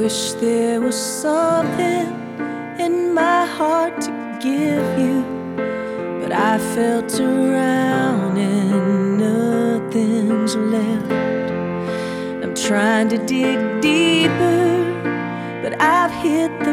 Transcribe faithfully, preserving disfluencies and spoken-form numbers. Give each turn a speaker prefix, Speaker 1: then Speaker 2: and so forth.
Speaker 1: wish there was something in my heart to give you, but I felt around and nothing's left. I'm trying to dig deeper, but I've hit the